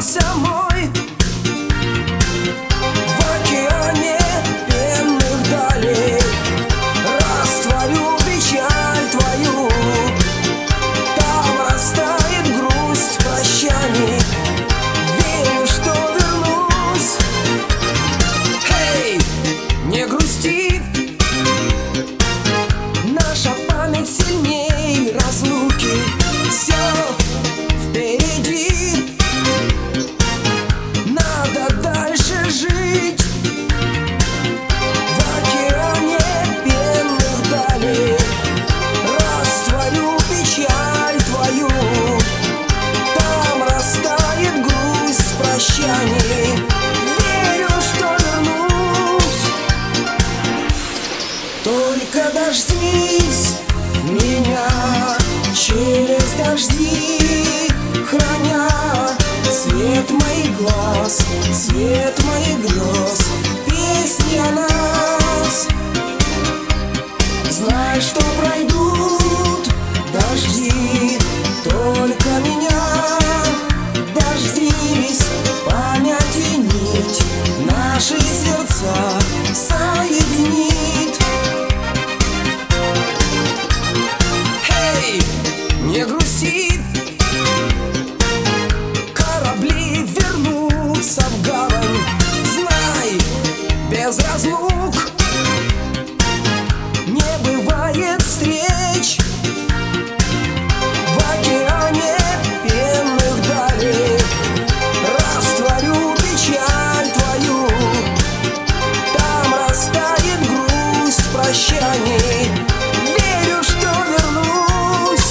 остался мой в океане пенных далей. Растворю печаль твою, там растает грусть прощаний. Верю, что вернусь. Эй, не грусти, наша память сильней разлуки. Все впереди, надо дальше жить. В океане пенных далей растворю печаль твою, там растает грусть прощаний. Верю, что вернусь. Только дождись меня через дожди, храня свет моих глаз, свет моих грез, песни о нас. Знай, что пройдут дожди, только меня дождись. Памяти нить наши сердца соединит. Эй, не грусти, корабли вернутся в гавань. Знай, без разлук не бывает встреч. В океане пенных далей растворю печаль твою, там растает грусть прощаний. Верю, что вернусь.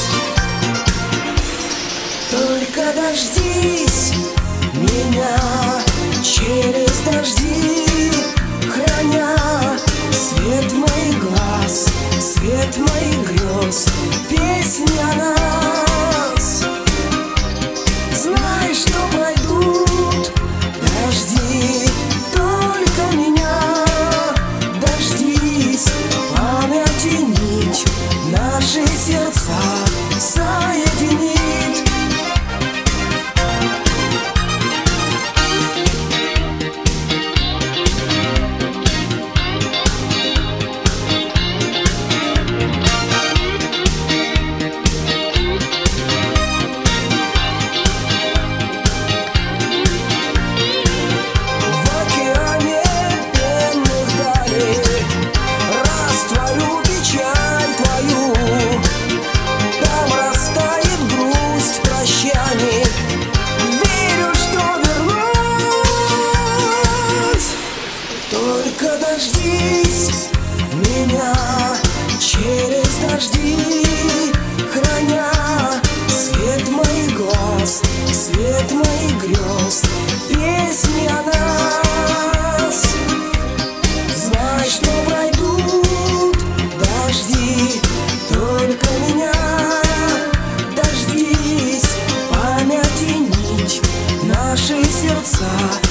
Только дождись меня через дожди, храня свет моих глаз, свет моих грез, песни о нас. Знай, что пройдут дожди, только меня дождись. Памяти нить наши сердца соединит. Только дождись меня через дожди, храня свет моих глаз, свет моих грез, песни о нас. Знай, что пройдут дожди, только меня дождись. Памяти нить наши сердца